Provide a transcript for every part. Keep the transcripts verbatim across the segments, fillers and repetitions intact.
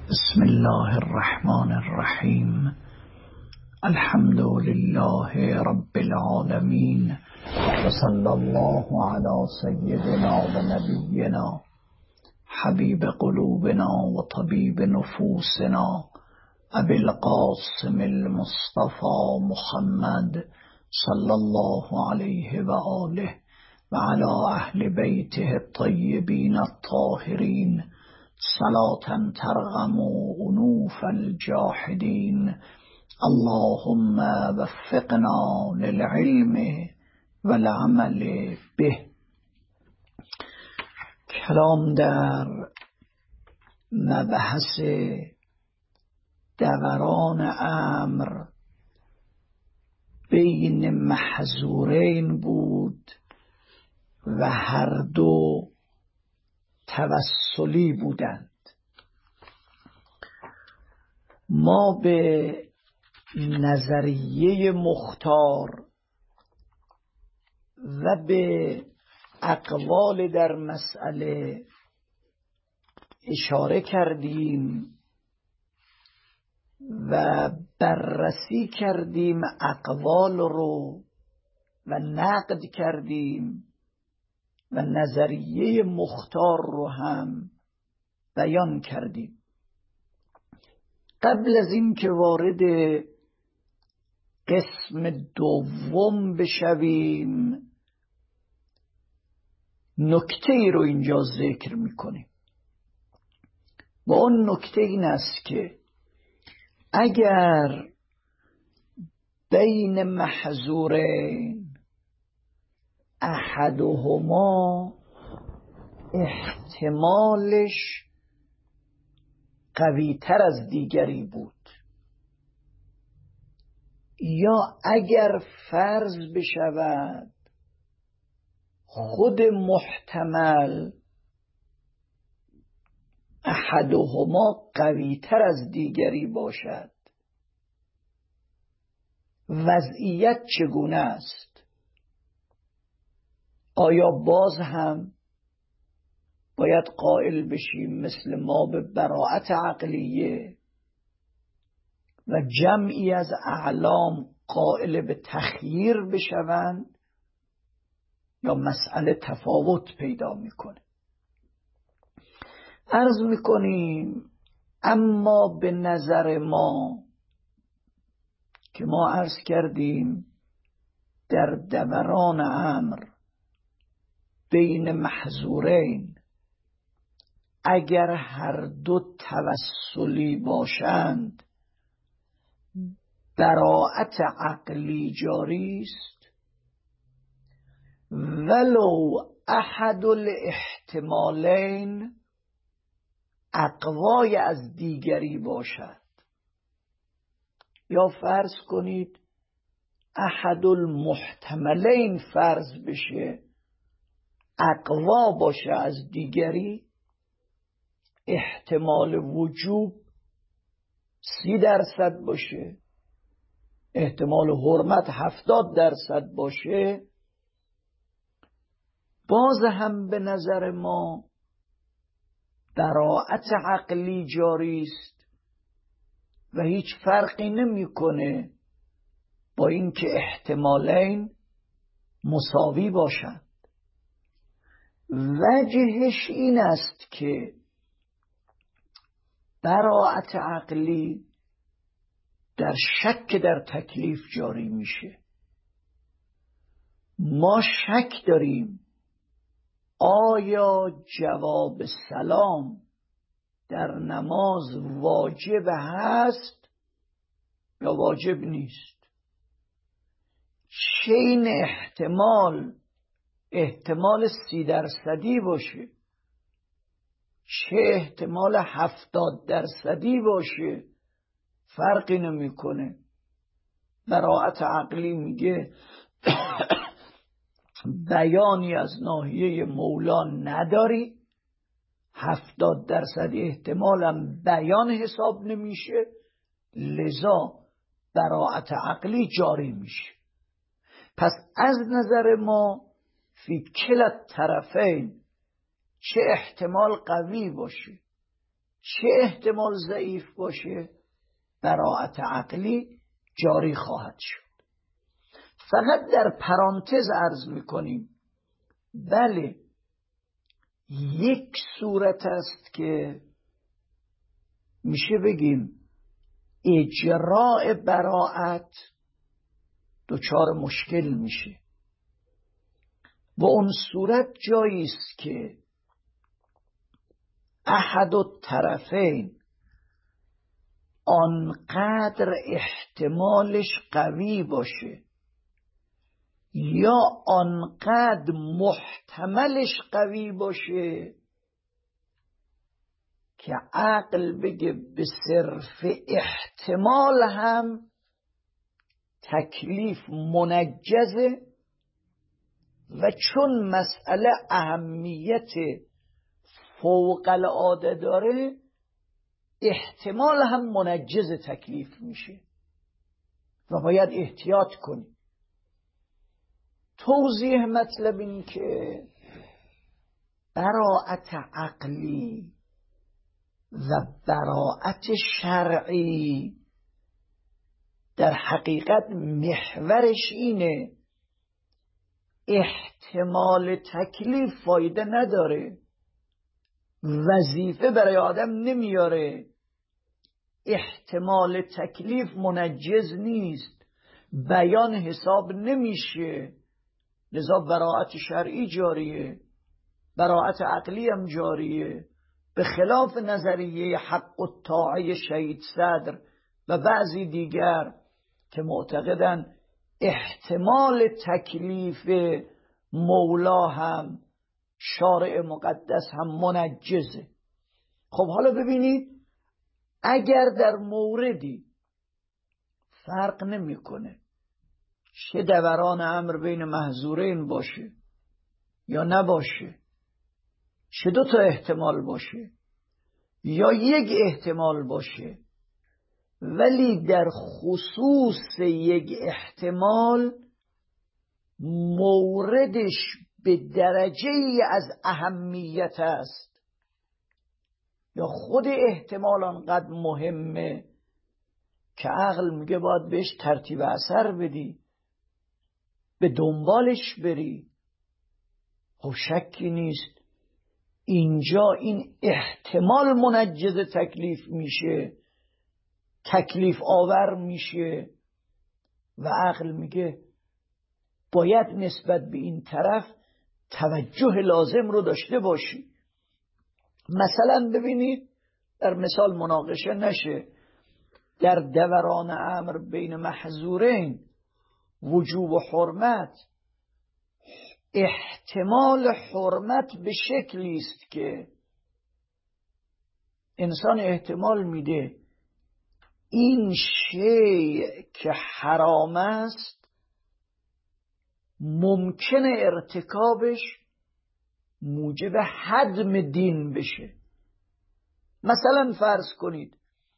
بسم الله الرحمن الرحیم. الحمد لله رب العالمین و صلی الله علی سیدنا و نبینا حبیب قلوبنا و طبیب نفوسنا ابی القاسم المصطفى محمد صلی الله علیه و آله و علی اهل بیته الطیبین الطاهرین صلاة ترغم انوف الجاحدین. اللهم وفقنا للعلم والعمل به. کلام در مبحث دوران امر بین محظورین بود و هر دو توسلی بودند. ما به نظریه مختار و به اقوال در مسئله اشاره کردیم و بررسی کردیم اقوال رو و نقد کردیم و نظریه مختار رو هم بیان کردیم. قبل از این که وارد قسم دوم بشویم نکته ای رو اینجا ذکر میکنیم و اون نکته این است که اگر بین محظورین احدهما احتمالش قوی تر از دیگری بود یا اگر فرض بشود خود محتمل احدهما قوی تر از دیگری باشد، وضعیت چگونه است؟ آیا باز هم باید قائل بشیم مثل ما به براءت عقلیه و جمعی از اعلام قائل به تخییر بشوند یا مسئله تفاوت پیدا میکنه؟ عرض میکنیم اما به نظر ما که ما عرض کردیم در دوران امر بین محظورین اگر هر دو توسلی باشند براءت عقلی جاری است ولو احد الاحتمالین اقوای از دیگری باشد. یا فرض کنید احد المحتملین فرض بشه اقوا باشه از دیگری، احتمال وجوب سی درصد باشه، احتمال حرمت هفتاد درصد باشه، باز هم به نظر ما براءت عقلی جاری است و هیچ فرقی نمیکنه با اینکه احتمالین مساوی باشند. وجهش این است که براءت عقلی در شک در تکلیف جاری میشه. ما شک داریم آیا جواب سلام در نماز واجب هست یا واجب نیست؟ چه این احتمال احتمال سی درصدی باشه چه احتمال هفتاد درصدی باشه فرقی نمیکنه. براءت عقلی میگه بیانی از ناحیه مولا نداری، هفتاد درصد احتمالم بیان حساب نمیشه، لذا براءت عقلی جاری میشه. پس از نظر ما فی کلا الطرفین چه احتمال قوی باشه چه احتمال ضعیف باشه براءت عقلی جاری خواهد شد. فقط در پرانتز عرض میکنیم بله یک صورت است که میشه بگیم اجراء براءت دچار مشکل میشه. و اون صورت جایی است که احد الطرفین آنقدر احتمالش قوی باشه یا آنقدر محتملش قوی باشه که عقل بگه به صرف احتمال هم تکلیف منجزه و چون مسئله اهمیت فوق العاده داره احتمال هم منجز تکلیف میشه و باید احتیاط کنیم. توضیح مطلب این که براءت عقلی و براءت شرعی در حقیقت محورش اینه احتمال تکلیف فایده نداره، وظیفه برای آدم نمیاره، احتمال تکلیف منجز نیست، بیان حساب نمیشه، لذا براءت شرعی جاریه، براءت عقلی هم جاریه، به خلاف نظریه حق الطاعه شهید صدر و بعضی دیگر که معتقدن احتمال تکلیف مولا هم شارع مقدس هم منجزه. خب حالا ببینید اگر در موردی فرق نمیکنه چه دوران امر بین محظورین باشه یا نباشه، چه دو تا احتمال باشه یا یک احتمال باشه، ولی در خصوص یک احتمال موردش به درجه ای از اهمیت است یا خود احتمال آنقدر مهمه که عقل میگه باید بهش ترتیب اثر بدی، به دنبالش بری. خب شکی نیست اینجا این احتمال منجز تکلیف میشه، تکلیف آور میشه و عقل میگه باید نسبت به این طرف توجه لازم رو داشته باشی. مثلا ببینید در مثال مناقشه نشه، در دوران امر بین محظورین وجوب و حرمت، احتمال حرمت به شکلی است که انسان احتمال میده این شیء که حرام است ممکنه ارتکابش موجب هدم دین بشه. مثلا فرض کنید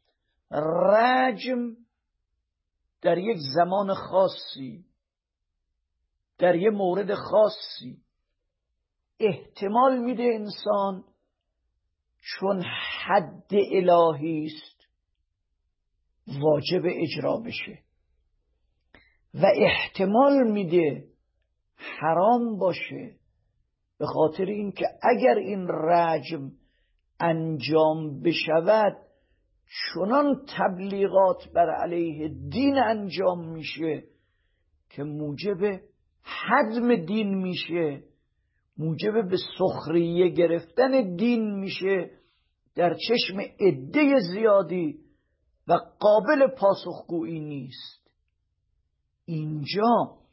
رجم در یک زمان خاصی در یک مورد خاصی احتمال میده انسان چون حد الهی است واجب اجرا بشه و احتمال میده حرام باشه به خاطر اینکه اگر این رجم انجام بشود چنان تبلیغات بر علیه دین انجام میشه که موجب هدم دین میشه، موجب به سخریه گرفتن دین میشه در چشم عده زیادی و قابل پاسخگویی نیست. اینجا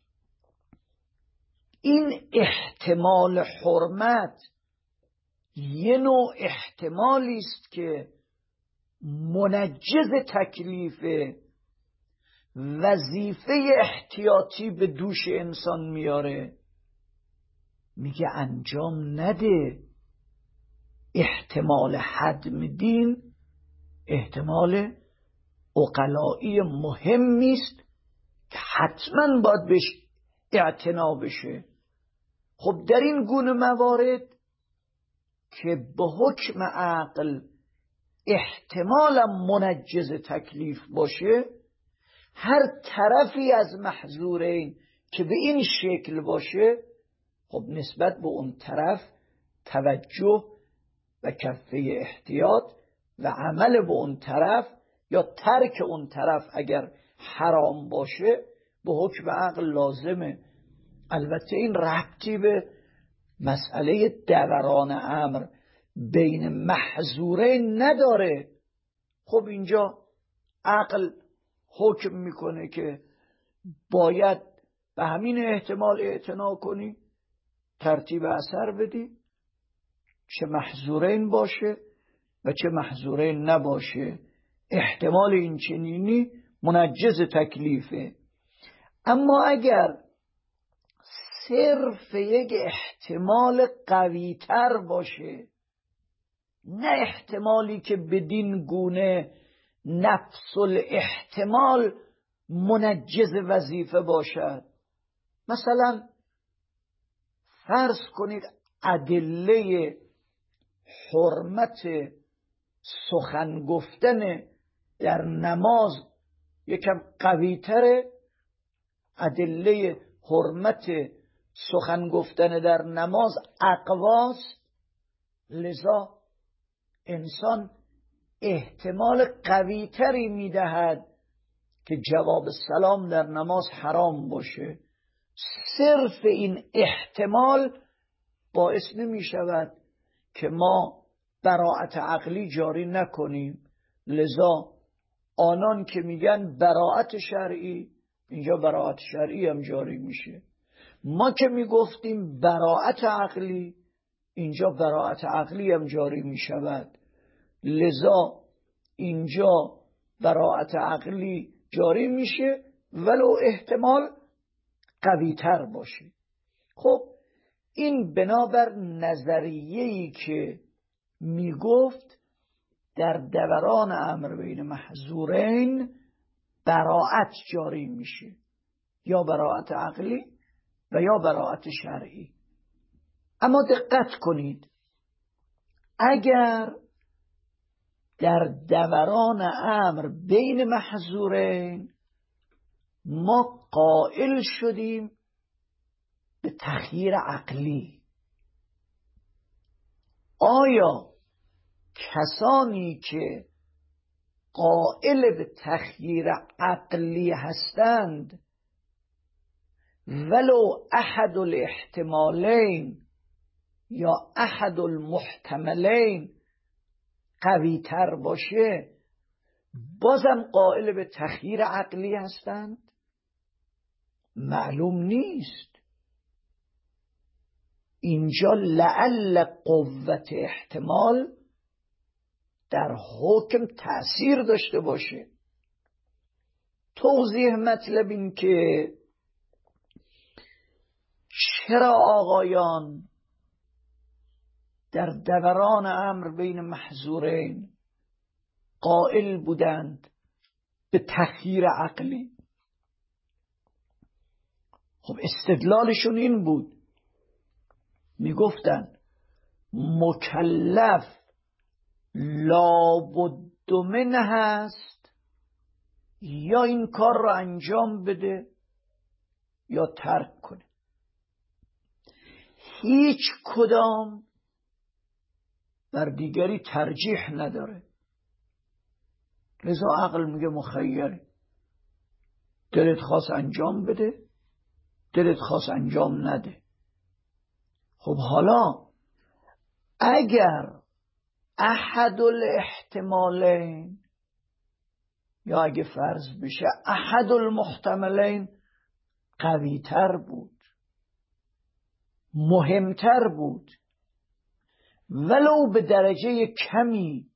این احتمال حرمت یه نوع احتمالی است که منجز تکلیف وظیفه احتیاطی به دوش انسان میاره، میگه انجام نده. احتمال هدم دین احتمال عقلائی مهمی است که حتما باید بهش اعتنا بشه. خب در این گونه موارد که به حکم عقل احتمالم منجز تکلیف باشه، هر طرفی از محظورین که به این شکل باشه، خب نسبت به اون طرف توجه و کفه احتیاط و عمل به اون طرف یا ترک اون طرف اگر حرام باشه به حکم عقل لازمه. البته این ربطی به مسئله دوران امر بین محظورین نداره. خب اینجا عقل حکم میکنه که باید به همین احتمال اعتنا کنی، ترتیب اثر بدی، چه محظورین باشه و چه محظورین نباشه، احتمال این چنینی منجز تکلیفه. اما اگر صرف یک احتمال قوی تر باشه، نه احتمالی که بدین گونه نفس الاحتمال منجز وظیفه باشد، مثلا فرض کنید ادله حرمت سخن گفتن در نماز یکم قوی تره، ادله حرمت سخن گفتن در نماز اقواست، لذا انسان احتمال قوی تری میدهد که جواب سلام در نماز حرام باشه. صرف این احتمال باعث نمی شود که ما براءت عقلی جاری نکنیم. لذا آنان که میگن براءت شرعی، اینجا براءت شرعی هم جاری میشه. ما که میگفتیم براءت عقلی، اینجا براءت عقلی هم جاری میشود. لذا اینجا براءت عقلی جاری میشه ولو احتمال قوی تر باشه. خب این بنابر نظریه‌ای که میگفت در دوران امر بین محظورین براءت جاری میشه، یا براءت عقلی و یا براءت شرعی. اما دقت کنید، اگر در دوران امر بین محظورین ما قائل شدیم به تخییر عقلی، آیا کسانی که قائل به تخییر عقلی هستند ولو احد الاحتمالین یا احد المحتملین قوی تر باشه، بازم قائل به تخییر عقلی هستند؟ معلوم نیست. اینجا لعل قوت احتمال در حکم تأثیر داشته باشه. توضیح مطلب این که چرا آقایان در دوران امر بین محظورین قائل بودند به تخییر عقلی. خب استدلالشون این بود، میگفتن مکلف لابد منه هست یا این کار را انجام بده یا ترک کنه، هیچ کدام بر دیگری ترجیح نداره. لذا عقل میگه مخیری، دلت خواست انجام بده، دلت خواست انجام نده. خب حالا اگر احد الاحتمالین یا اگه فرض بشه احد المحتملین قوی تر بود، مهمتر بود، ولو به درجه کمی،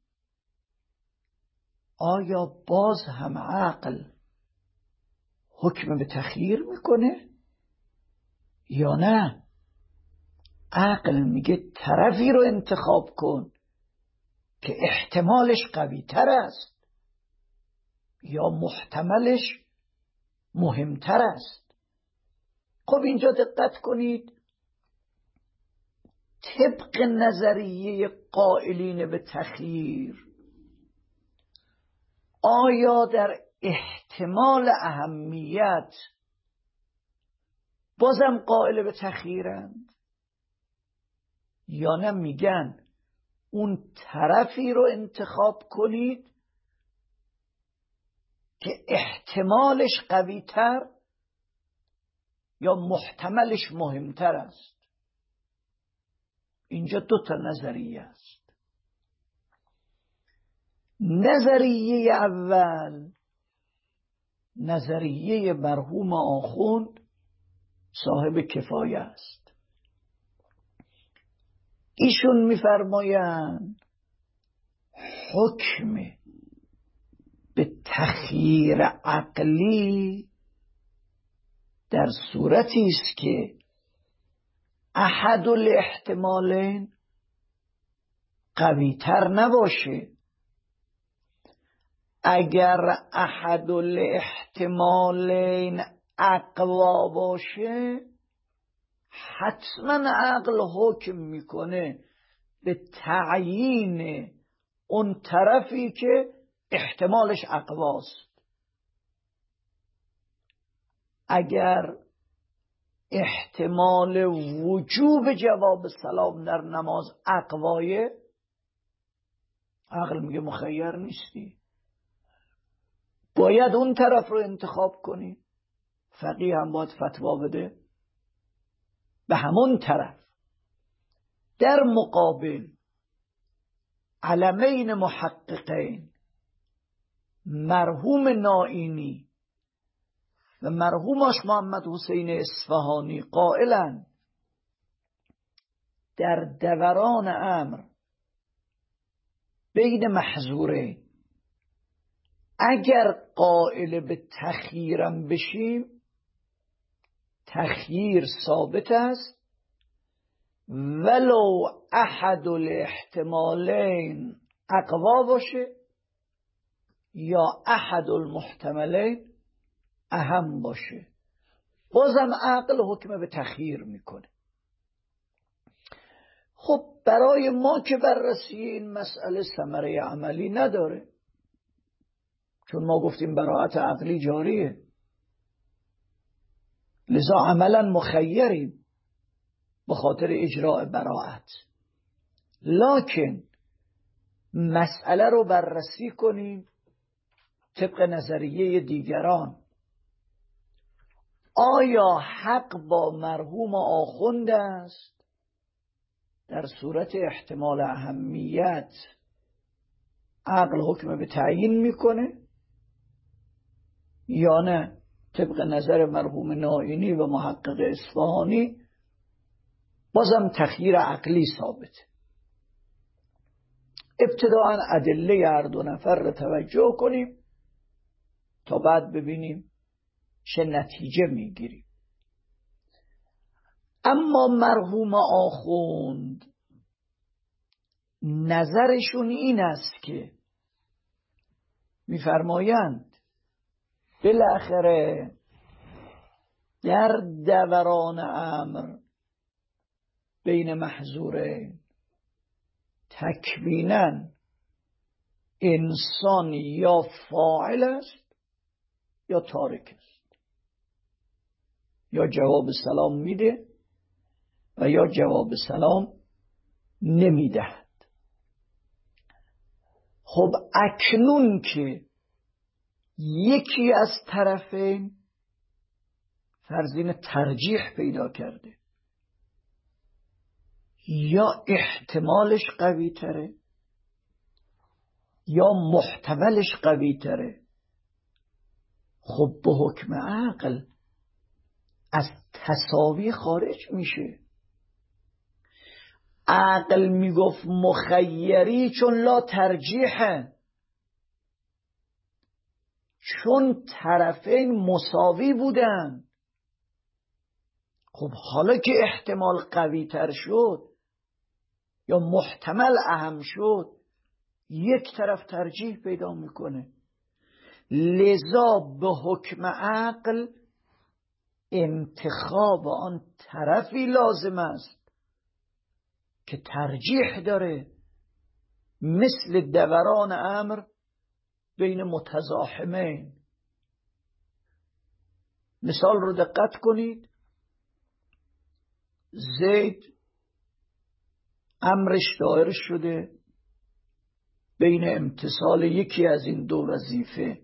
آیا باز هم عقل حکم به تخییر میکنه یا نه؟ عقل میگه طرفی رو انتخاب کن که احتمالش قوی تر است یا محتملش مهمتر است. خب اینجا دقت کنید، طبق نظریه قائلین به تخییر آیا در احتمال اهمیت بازم قائل به تخییرند یا نه میگن اون طرفی رو انتخاب کنید که احتمالش قوی تر یا محتملش مهمتر است. اینجا دو تا نظریه است. نظریه اول نظریه مرحوم آخوند صاحب کفایه است. ایشون میفرمایند حکم به تخییر عقلی در صورتی است که احد الاحتمالین قوی تر نباشه. اگر احد الاحتمالین اقوا باشه حتما عقل حکم میکنه به تعیین اون طرفی که احتمالش اقواست. اگر احتمال وجوب جواب سلام در نماز اقوایه، عقل میگه مخیر نیستی، باید اون طرف رو انتخاب کنی. فقیه هم باید فتوا بده به همون طرف. در مقابل علمین محققین مرحوم نائینی و مرحوم آش محمد حسین اصفهانی قائلند در دوران امر بین محظورین اگر قائل به تخییرم بشیم تخییر ثابت است ولو احد الاحتمالین اقوا باشه یا احد المحتملین اهم باشه، بازم عقل حکم به تخییر میکنه. خب برای ما که بررسی این مسئله ثمره عملی نداره، چون ما گفتیم براءت عقلی جاریه، لذا عملا مخیریم به خاطر اجراء براءت. لکن مسئله رو بررسی کنیم طبق نظریه دیگران. آیا حق با مرحوم آخوند است در صورت احتمال اهمیت عقل حکم به تعیین میکنه یا نه طبق نظر مرحوم نائینی و محقق اصفهانی بازم تخییر عقلی ثابته؟ ابتداءً ادله هر دو نفر رو توجه کنیم تا بعد ببینیم چه نتیجه میگیریم. اما مرحوم آخوند نظرشون این است که میفرمایند بالاخره در دوران امر بین محظورین تکویناً انسان یا فاعل است یا تارک است، یا جواب سلام میده و یا جواب سلام نمیدهد. خب اکنون که یکی از طرفین فرضین ترجیح پیدا کرده یا احتمالش قوی تره یا محتملش قوی تره، خب به حکم عقل از تساوی خارج میشه. عقل میگفت مخیری چون لا ترجیحه، چون طرفین مساوی بودن. خب حالا که احتمال قوی تر شد یا محتمل اهم شد، یک طرف ترجیح پیدا میکنه. لذا به حکم عقل انتخاب آن طرفی لازم است که ترجیح داره، مثل دوران امر بین متزاحمین. مثال رو دقت کنید. زید امرش دایر شده بین امتثال یکی از این دو وظیفه،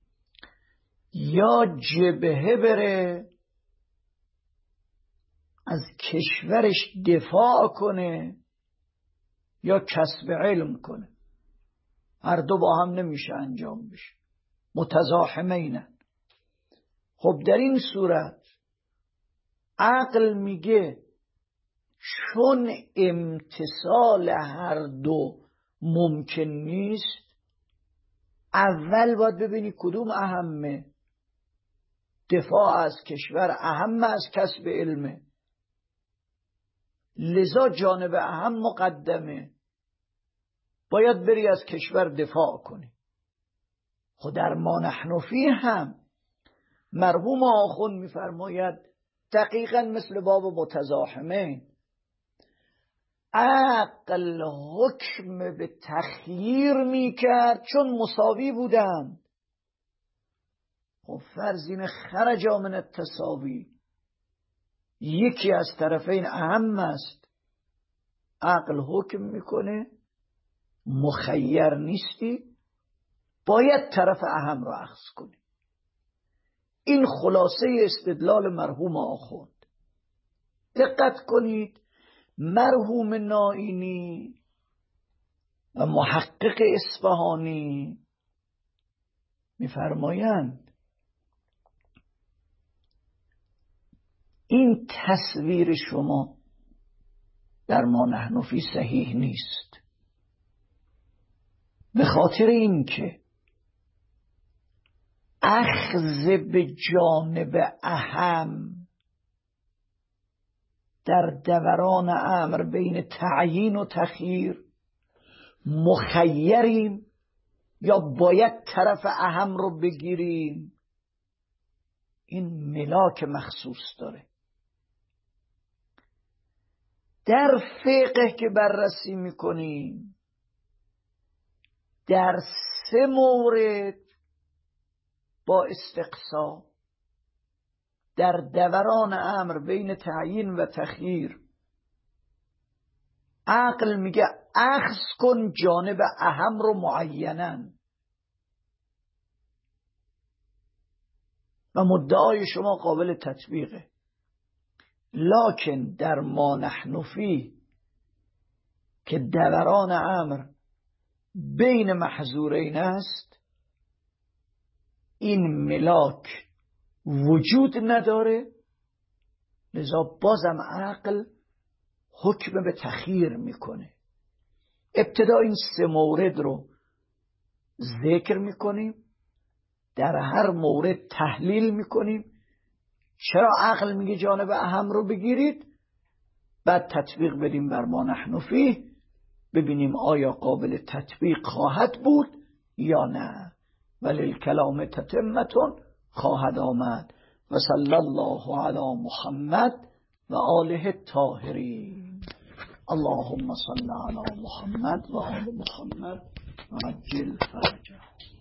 یا جبهه بره از کشورش دفاع کنه یا کسب علم کنه. هر دو با هم نمیشه انجام بشه، متزاحمینن. خب در این صورت عقل میگه چون امتثال هر دو ممکن نیست، اول باید ببینی کدوم اهمه. دفاع از کشور اهم از کسب علمه، لذا جانب اهم مقدمه، باید بری از کشور دفاع کنی. خود در ما نحن فیه هم مرحوم آخوند میفرماید دقیقا مثل باب متزاحمین، عقل حکم به تخییر میکرد چون مساوی بودند. خب فرضین خرج من التساوی، یکی از طرفین اهم است، عقل حکم میکنه مخیر نیستی، باید طرف اهم را اخذ کنی. این خلاصه استدلال مرحوم آخوند. دقت کنید مرحوم نائینی و محقق اصفهانی میفرمایند این تصویر شما در ما نحن فی صحیح نیست، به خاطر اینکه اخذ به جانب اهم در دوران امر بین تعیین و تخییر مخیریم یا باید طرف اهم رو بگیریم، این ملاک مخصوص داره. در فقه که بررسی میکنیم در سه مورد با استقصا در دوران امر بین تعیین و تخییر عقل میگه اخذ کن جانب اهم رو معیناً و مدعای شما قابل تطبیقه. لکن در ما نحن فیه که دوران امر بین محظورین است، این ملاک وجود نداره، لذا بازم عقل حکم به تخییر میکنه. ابتدا این سه مورد رو ذکر میکنیم، در هر مورد تحلیل میکنیم چرا عقل میگه جانب اهم رو بگیرید، بعد تطبیق بدیم بر ما نحن فیه، ببینیم آیا قابل تطبیق خواهد بود یا نه. ولی الکلام تتمتون خواهد آمد. و صلی الله علی محمد و آله الطاهرین. اللهم صل علی محمد و آل محمد و عجل فرجه.